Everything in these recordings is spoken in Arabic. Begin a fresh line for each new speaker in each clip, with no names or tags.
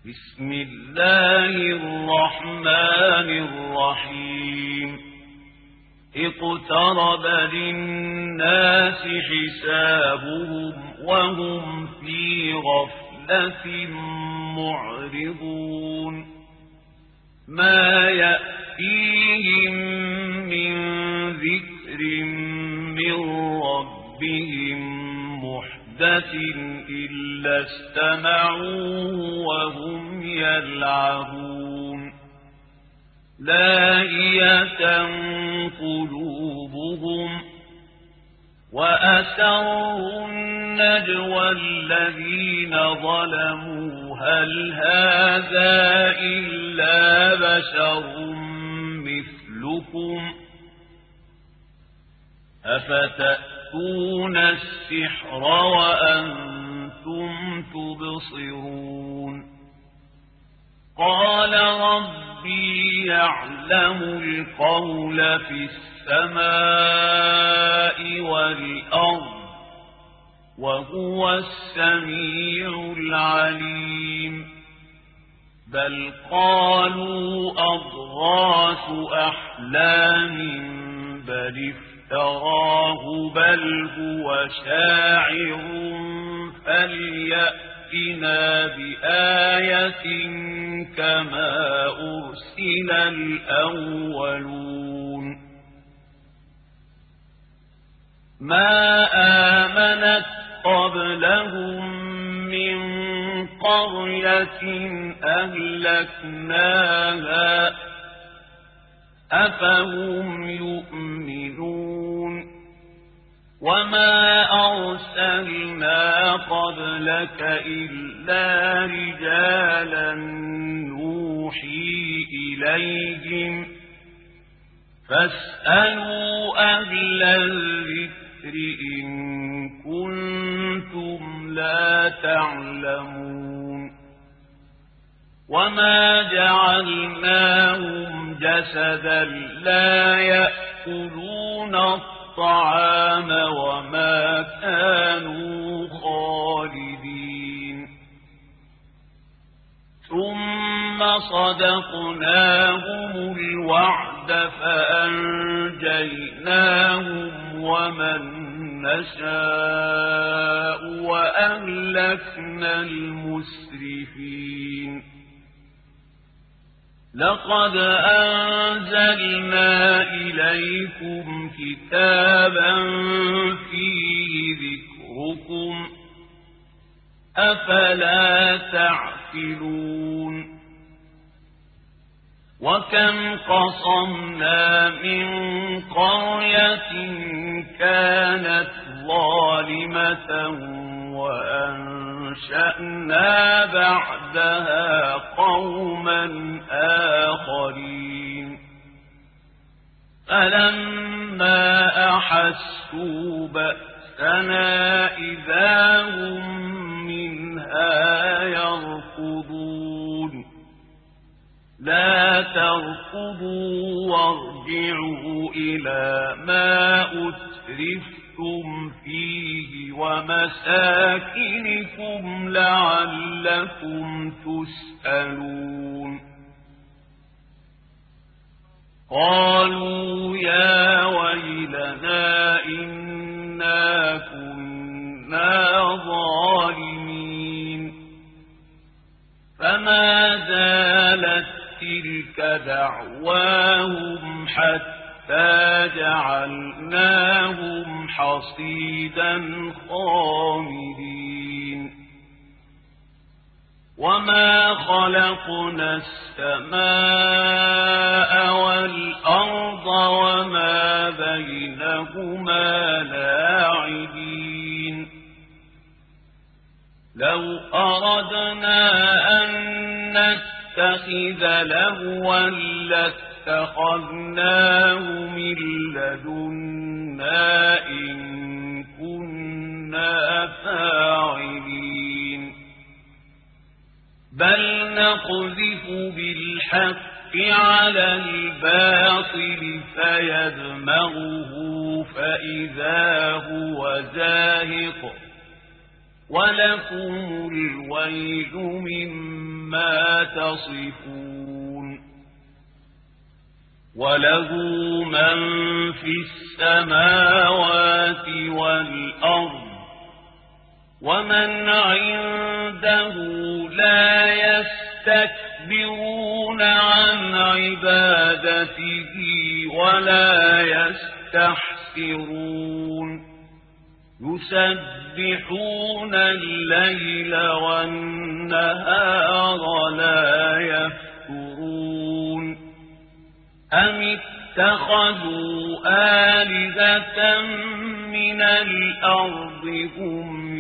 بسم الله الرحمن الرحيم اقترب للناس حسابهم وهم في غفلة معرضون ما يأتيهم من ذكر من ربهم محدث إلا استمعوه وهم يلعبون لاهية قلوبهم وأسروا النجوى الذين ظلموا هل هذا إلا بشر مثلكم أفتأتون السحر وأنتم تبصرون قال ربي يعلم القول في السماء والأرض وهو السميع العليم بل قالوا أضغاث أحلام بل افتراه بل هو شاعر فليأتنا بآية كما أرسل الأولون ما آمنت قبلهم من قرية أهلكناها أفهم يؤمنون وما أرسلنا قبلك إلا رجالا نوحي إليهم فاسألوا أهل الذكر إن كنتم لا تعلمون وما جعلناهم جسدا لا يأكلون الطعام وما كانوا خالدين ثم صدقناهم الوعد فأنجيناهم ومن نشاء وأهلكنا المسرفين لقد أنزلنا إليكم كتابا فيه ذكركم أفلا تعقلون وكم قصمنا من قرية كانت ظالمة وأنشأنا بعدها قوما آخرين فلما أحسوا بأسنا إذا هم منها يركضون لا تركضوا وارجعوا إلى ما أترفتم فيه ومساكنكم لعلكم تسألون قالوا يا ويلنا إنا كنا ظالمين فما زالت تلك دعواهم حتى جعلناهم حصيدا خامدين وما خلقنا السماء والأرض وما بينهما لاعبين لو أردنا أن نتخذ لهوا لاتخذناه من لدنا إن كنا فاعلين بل نقذف بالحق على الباطل فيدمغه فإذا هو زاهق ولكم الويل مما ما تصفون وله من في السماوات والأرض ومن عنده لا يستكبرون عن عبادته ولا يستحسرون يسبحون الليل والنهار لا يفترون أم اتخذوا آلهة من الأرض هم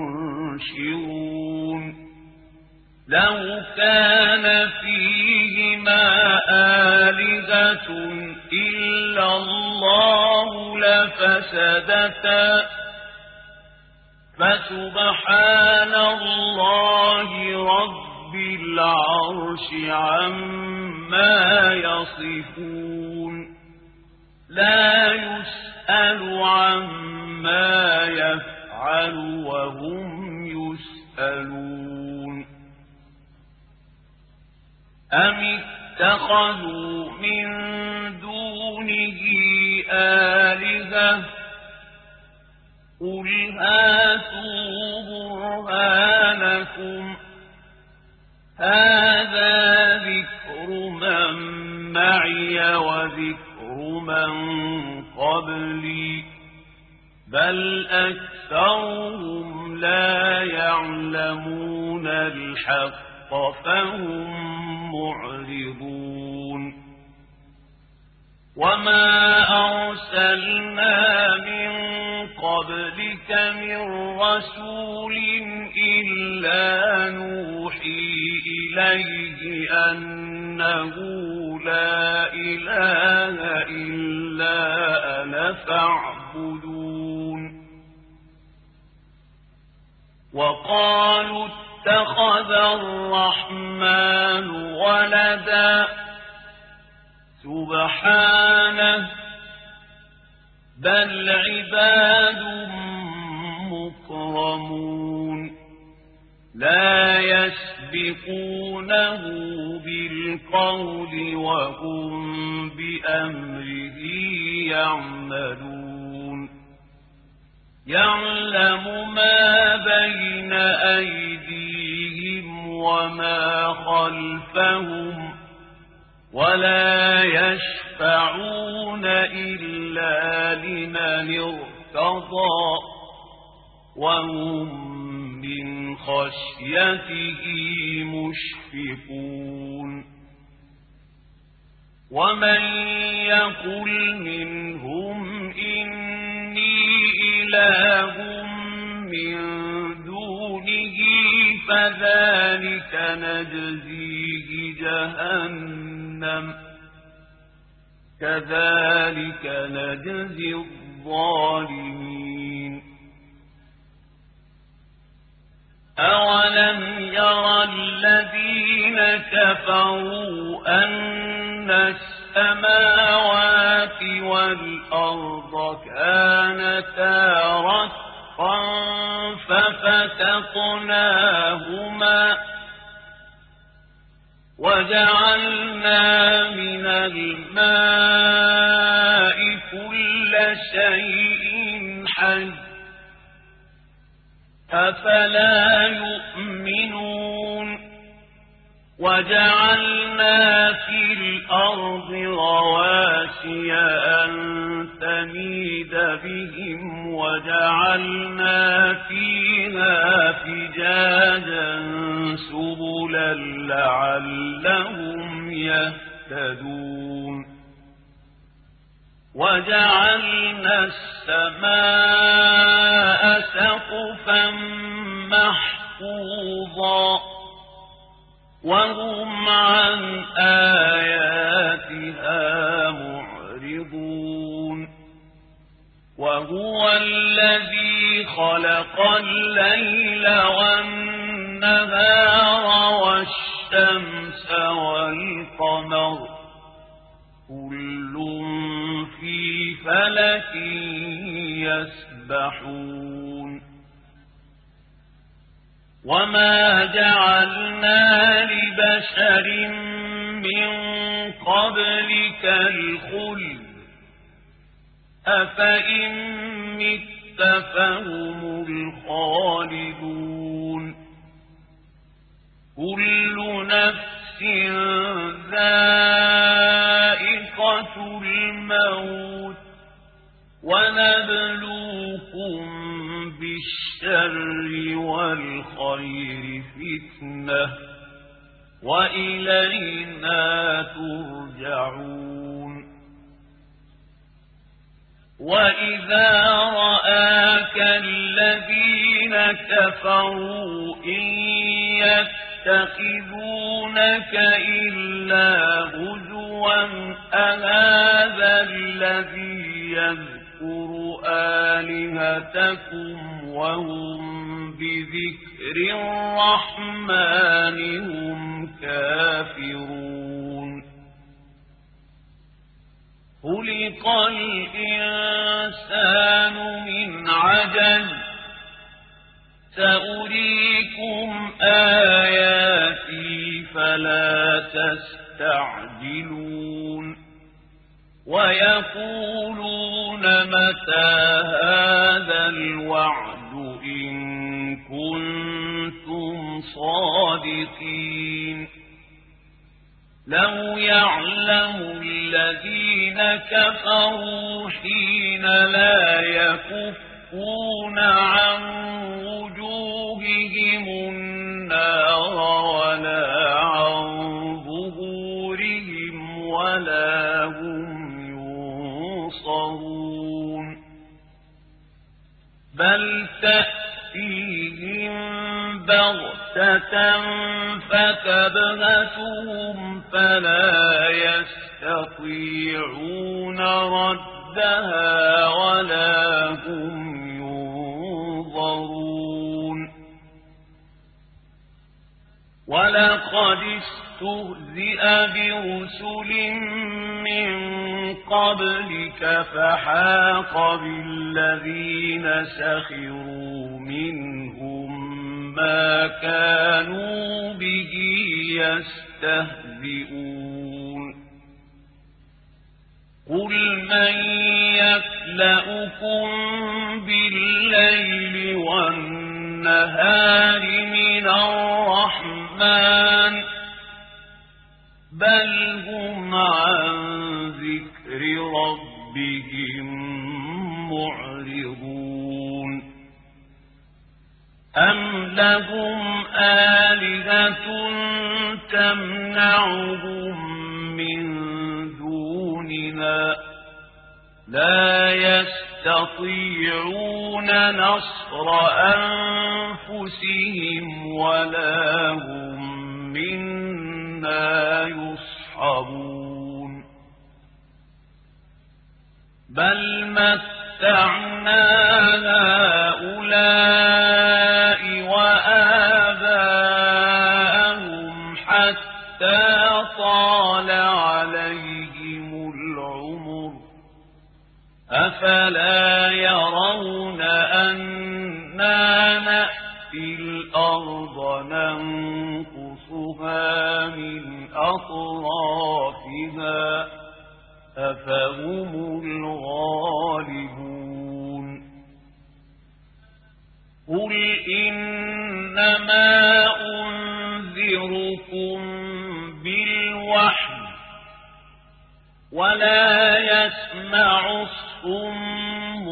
ينشرون لو كان فيهما آلهة إلا الله لفسدتا فسبحان الله رب العرش عما يصفون لا يسأل عما يفعل وهم يسألون أم اتخذوا من دونه آلهة قل هاتوا برهانكم هذا ذكر من معي وذكر من قبلي بل أكثرهم لا يعلمون الحق فهم معرضون وما أرسلنا من قبلك من رسول إلا نوحي إليه أنه لا إله إلا أنا فاعبدون وقالوا اتخذ الرحمن ولدا سبحانه بل عباد مكرمون لا يسبقونه بالقول وهم بأمره يعملون يعلم ما بين أيديهم وما خلفهم ولا يشفعون إلا لمن ارتضى وهم من خشيته مشفقون ومن يقل منهم إني إله من دونه فذلك نجزيه جهنم كذلك نجزي الظالمين أولم يرى الذين كفروا أن السماوات والأرض كانتا رتقا ففتقناهما وجعلنا من الماء كل شيء حي أفلا يؤمنون وجعلنا في الأرض رواسي أن تميد بهم وجعلنا فيها فجاجا سبلا لعلهم يهتدون وجعلنا السماء سقفا محفوظا وهم عن آياتها معرضون وهو الذي خلق الليل والنهار والشمس والقمر كل في فلك يسبحون وما جعلنا لبشر من قبلك الخلد أفإن مت فهم الخالدون كل نفس ذائقة الموت ونبلوكم بالشر والخير فتنة وإلينا ترجعون وإذا رآك الذين كفروا إن يتخذونك إلا هزوا أهذا الذي يذكر آلهتكم وهم بذكر الرحمن هم كافرون خلق الإنسان من عجل سأريكم آياتي فلا تستعجلون ويقولون متى هذا الوعد إن كنتم صادقين لو يعلم الذين كفروا حين لا يكفون عن وجوههم النار ولا عن ظهورهم ولا هم ينصرون بل تأتيهم بغتة فتبهتهم فلا يستطيعون ردها ولا هم ينظرون ولقد استهزئ برسل من قبلك فحاق بالذين سخروا منهم ما كانوا به يستهزئون قل من يكلؤكم بالليل والنهار من الرحمن بل هم عن ذكر ربهم معرضون أم لهم آلهة تمنعهم من دوننا لا يستطيعون نصر أنفسهم ولا هم منا يصحبون بل متعنا هؤلاء وآباءهم حتى طال عليهم العمر أفلا يرون أنا نأتي الأرض ننقصها من أطرافها أفهم الغالبون قل إنما أنذركم بالوحي ولا يسمع الصم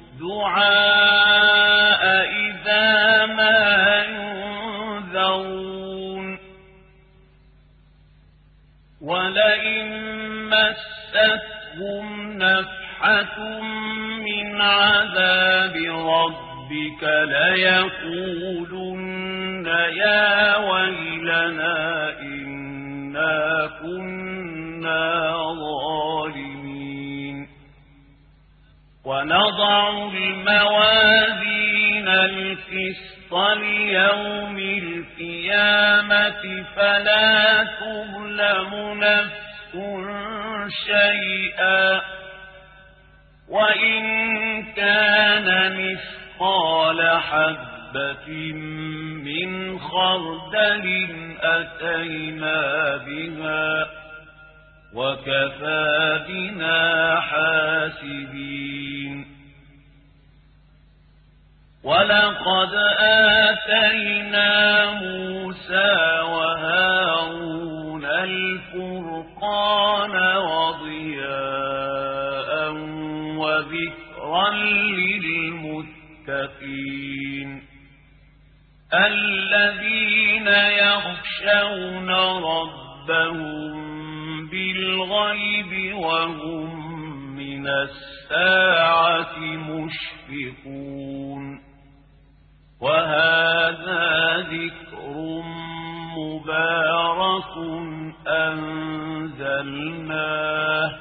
الدعاء إذا ما ينذرون ولئن مستهم نفحة من عذاب ربك ليقولن يا ويلنا إنا كنا ظالمين ونضع الموازين القسط ليوم القيامة فلا تظلم نفس شيئا وإن كان مثقال حبة حبة من خردل أتينا بها وكفى بنا حاسبين ولقد آتينا موسى وهارون الفرقان وضياء وذكرا للمتقين الذين يخشون ربهم بالغيب وهم من الساعة مشفقون وهذا ذكر مبارك أنزلناه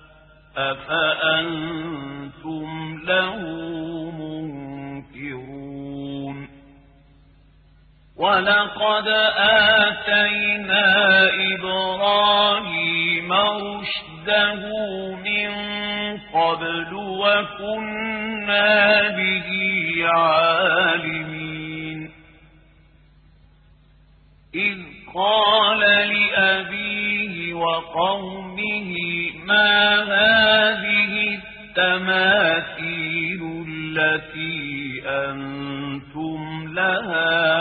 أفأنتم له منكرون ولقد آتينا إبراهيم رشده من قبل وكنا به عالمين إذ قال لأبيه وقومه ما هذه التماثيل التي أنتم لها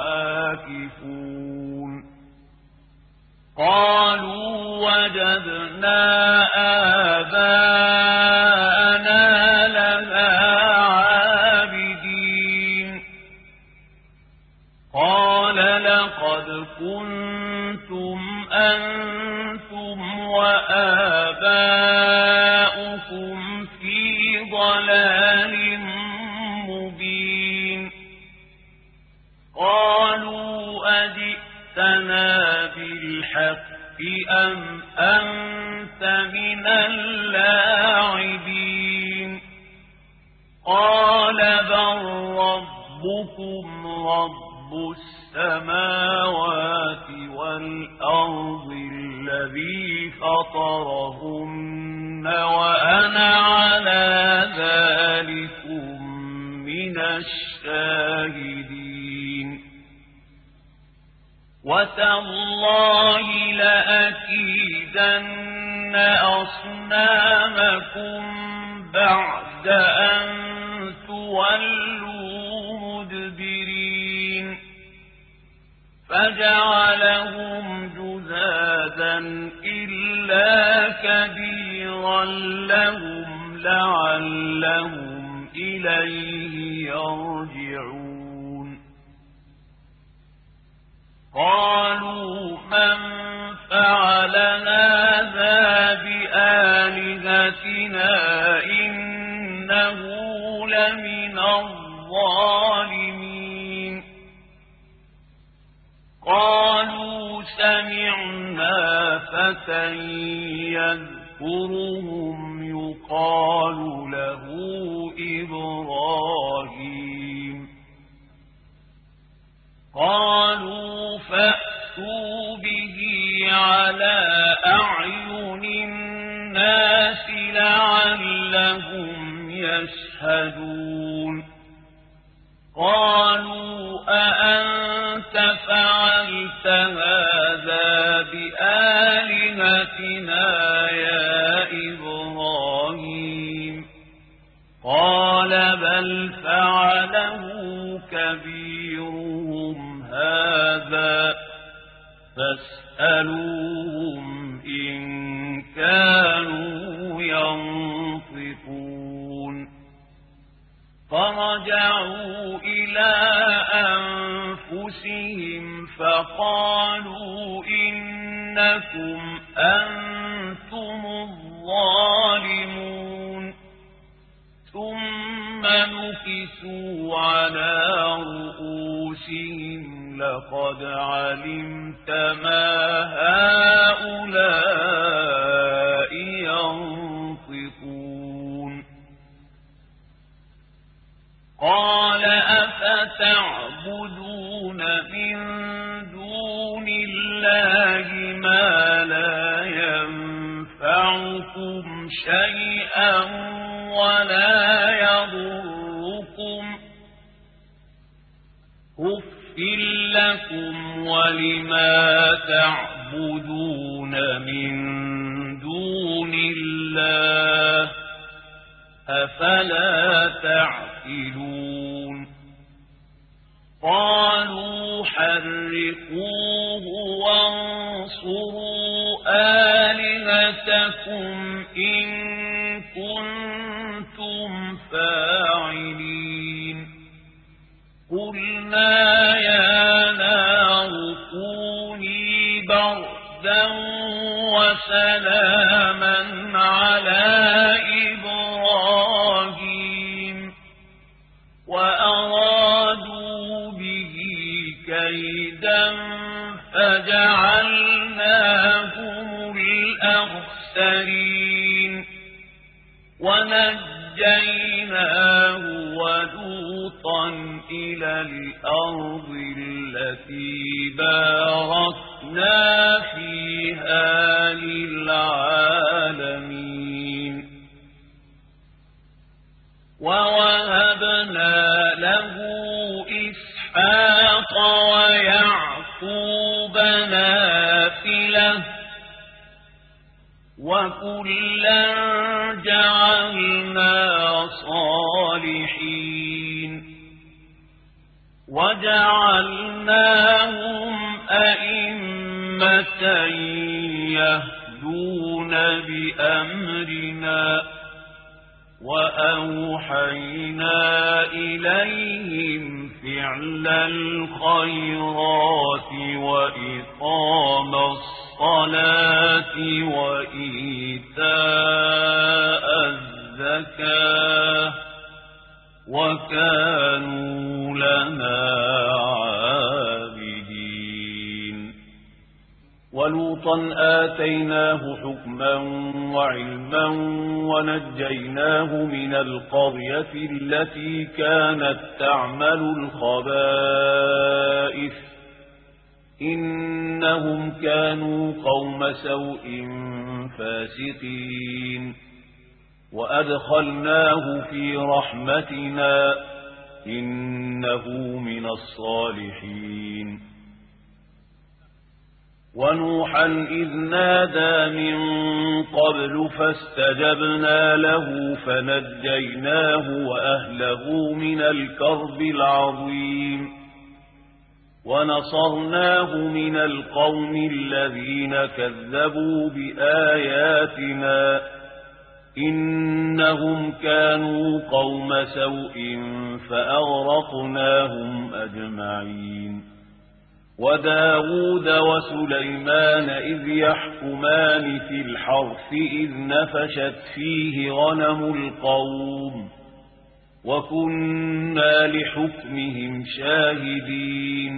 عاكفون قالوا وجدنا آباءنا لها عابدين قال لقد كنتم أنتم وآباؤكم في ضلال مبين قالوا أجئتنا بالحق أم أنت من اللاعبين قال بل ربكم رب السماوات والأرض الذي فطرهن وأنا على ذلكم من الشاهدين وتالله لأكيدن أصنامكم بعد أن تولوا مدبرين فجعلهم جذاذا إلا كبيرا لهم لعلهم إليه يرجعون قالوا من فعل هذا بآلهتنا إنه لمن الظالمين قالوا سمعنا فتى يذكرهم يقال له إبراهيم قالوا فأتوا به على أعين الناس لعلهم يشهدون قالوا أأنت فعلت هذا بآلهتنا يا إبراهيم قال بل فعله كبيرهم هذا فاسألوهم إن كانوا ينطقون فرجعوا إلى أنفسهم فقالوا إنكم أنتم الظالمون ثم نكسوا على رؤوسهم لقد علمت ما هؤلاء ينطقون قال أفتعبدون من دون الله ما لا ينفعكم شيئا ولا يضركم لكم ولما تعبدون من دون الله أفلا تعقلون قالوا حرقوه وانصروا آلهتكم إن كنتم فاعلين قلنا يا نار كوني بردا وسلاما على إبراهيم وأرادوا به كيدا فجعلناهم الأخسرين ونجيناه ولوطا إلى الأرض التي باركنا فيها للعالمين ووهبنا له إسحاق ويعقوب نافلة وكلا جعلنا صالحين وجعلناهم أئمة يهدون بأمرنا وأوحينا إليهم فعل الخيرات وإقام الصلاة وإيتاء الزكاة وكانوا لنا عابدين ولوطا آتيناه حكما وعلما ونجيناه من القرية التي كانت تعمل الخبائث إنهم كانوا قوم سوء فاسقين وأدخلناه في رحمتنا إنه من الصالحين ونوحا إذ نادى من قبل فاستجبنا له فنجيناه وأهله من الكرب العظيم ونصرناه من القوم الذين كذبوا بآياتنا إنهم كانوا قوم سوء فأغرقناهم أجمعين وداود وسليمان إذ يحكمان في الحرث إذ نفشت فيه غنم القوم وكنا لحكمهم شاهدين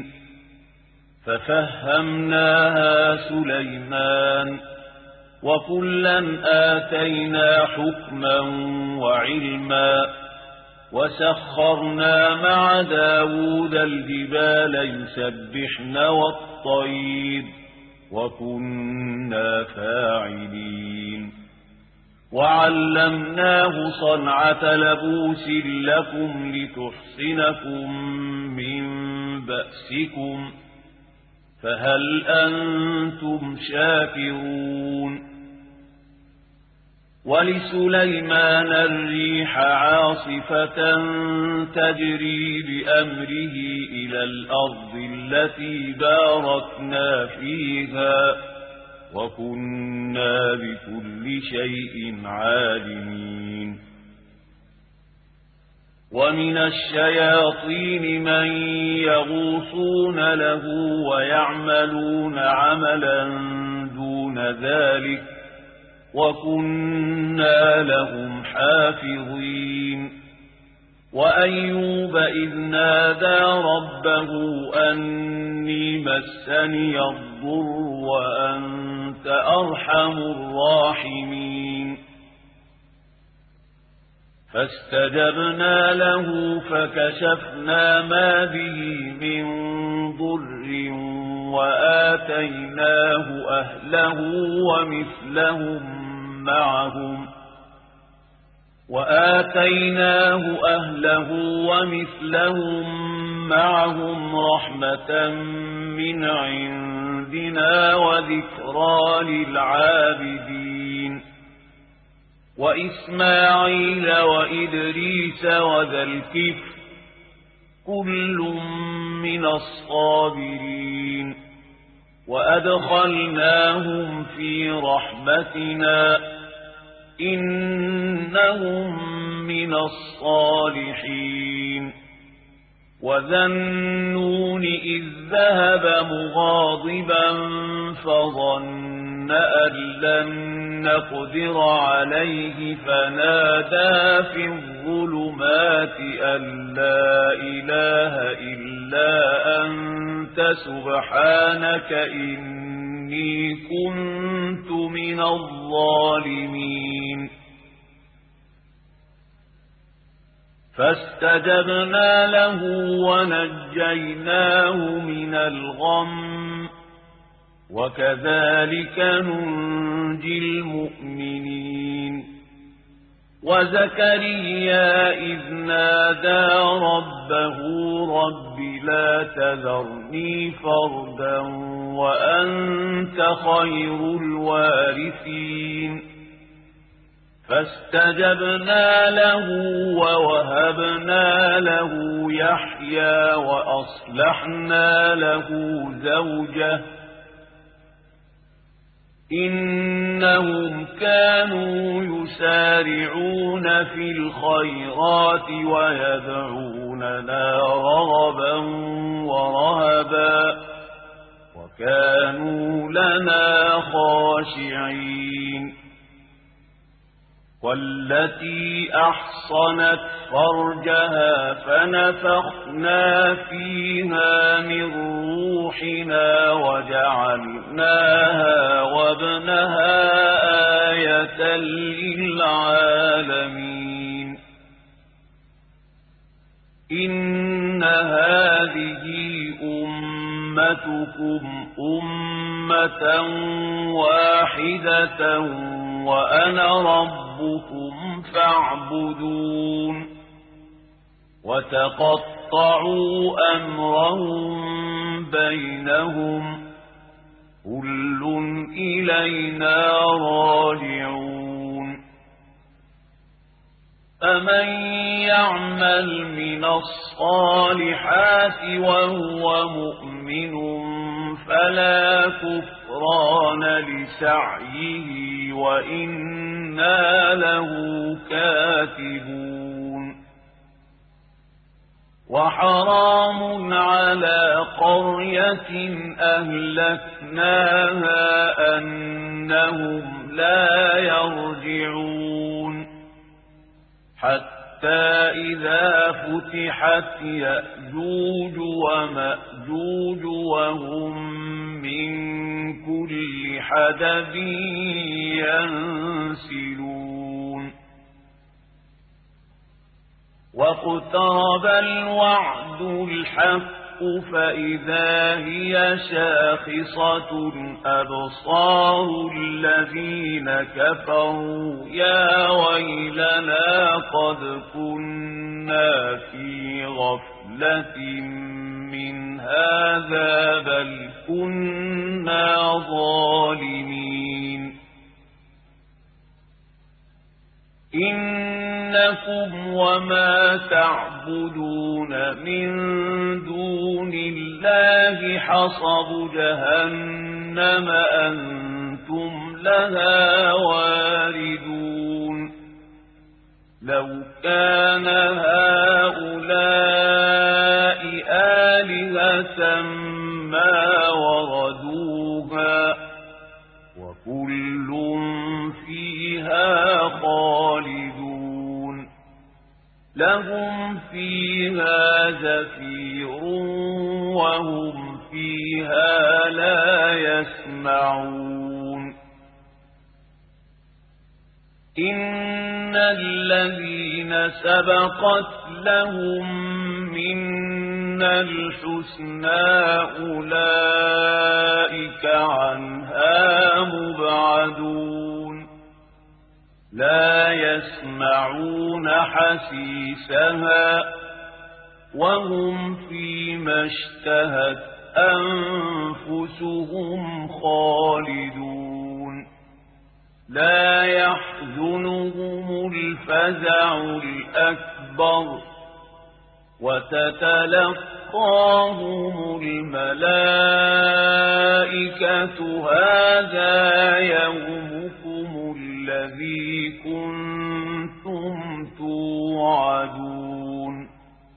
ففهمناها سليمان وكلا آتينا حكما وعلما وسخرنا مع داود الجبال يسبحن والطير وكنا فاعلين وعلمناه صنعة لبوس لكم لتحصنكم من بأسكم فهل أنتم شاكرون ولسليمان الريح عاصفة تجري بأمره إلى الأرض التي باركنا فيها وكنا بكل شيء عالمين ومن الشياطين من يغوصون له ويعملون عملا دون ذلك وكنا لهم حافظين وأيوب إذ نادى ربه أني مسني الضر وأنت أرحم الراحمين فاستجبنا له فكشفنا ما به من ضر وآتيناه أهله ومثلهم معهم رحمة من عندنا وذكرى للعابدين وإسماعيل وإدريس وذا الكفر كل من الصابرين وأدخلناهم في رحمتنا إنهم من الصالحين وذا النون إذ ذهب مغاضبا فظن أن لن نقدر عليه فنادى في الظلمات أن لا إله إلا أنت سبحانك إني كنت من الظالمين فاستجبنا له ونجيناه من الغم وكذلك ننجي المؤمنين وزكريا إذ نادى ربه رب لا تذرني فردا وأنت خير الوارثين فاستجبنا له ووهبنا له يحيى وأصلحنا له زوجه إنهم كانوا يسارعون في الخيرات ويدعوننا رغبا ورهبا وكانوا لنا خاشعين والتي أحصنت فرجها فنفخنا فيها من روحنا وجعلناها وابنها آية للعالمين إن هذه أمتكم أمة واحدة وأنا ربكم فاعبدون وتقطعوا أمرهم بينهم كل إلينا راجعون فمن يعمل من الصالحات وهو مؤمن فلا كفران لسعيه وإنا له كاتبون وحرام على قرية أهلكناها أنهم لا يرجعون حتى إذا فتحت يأجوج ومأجوج وهم من كل حدب ينسلون واقترب الوعد الحق فإذا هي شاخصة أبصار الذين كفروا يا ويلنا قد كنا في غفلة من هذا بل كنا ظالمين إنكم وما تعبدون من دون الله حصب جهنم أنتم لها واردون لو كان هؤلاء آلهة ما وردوها وكل فيها خالدون لهم فيها زفير وهم فيها لا يسمعون إن الذين سبقت لهم منا الحسنى أولئك عنها مبعدون لا يسمعون حسيسها وهم فيما اشتهت أنفسهم خالدون لا يحزنهم الفزع الأكبر وتتلقاهم الملائكة هذا يومكم الذي كنتم توعدون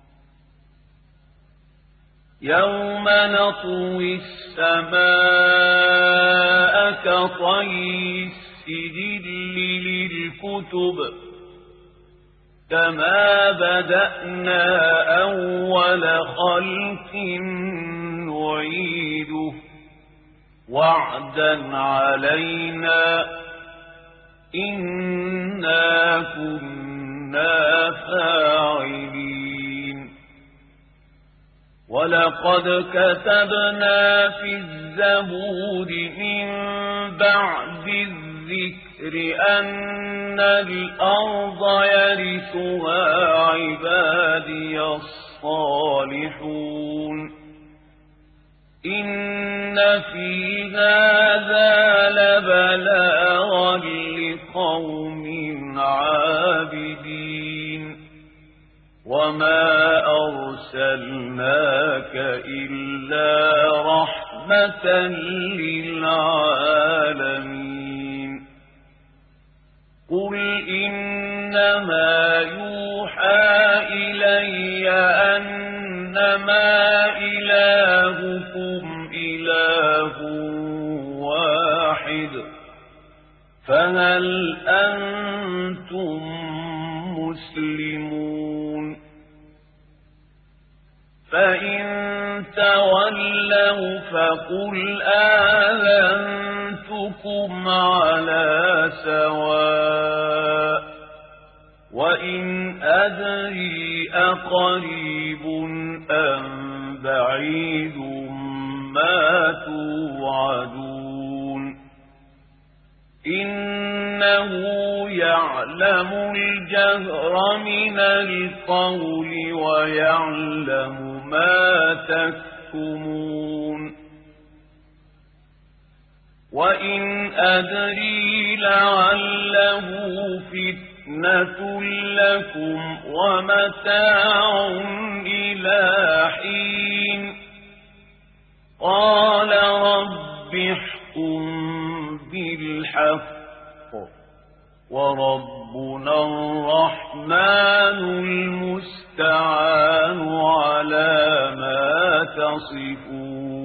يوم نطوي السماء كطي السجل للكتب كما بدأنا أول خلق نعيده وعدا علينا إنا كنا فاعلين ولقد كتبنا في الزبور من بعد الذكر أن الأرض يرثها عبادي الصالحون إن في هذا لبلاغا لقوم عابدين وما أرسلناك إلا رحمة للعالمين قل إنما يوحى إلي أنما إلهكم إله واحد فهل أنتم مسلمون فإن تولوا فقل آذنتكم على سواء وإن أدري أقريب أم بعيد ما توعدون إنه يعلم الجهر من القول ويعلم ما تكتمون وإن أدري لعله فتنة لكم ومتاع إلى حين قال رب احكم بالحق وربنا الرحمن المستعان على ما تصفون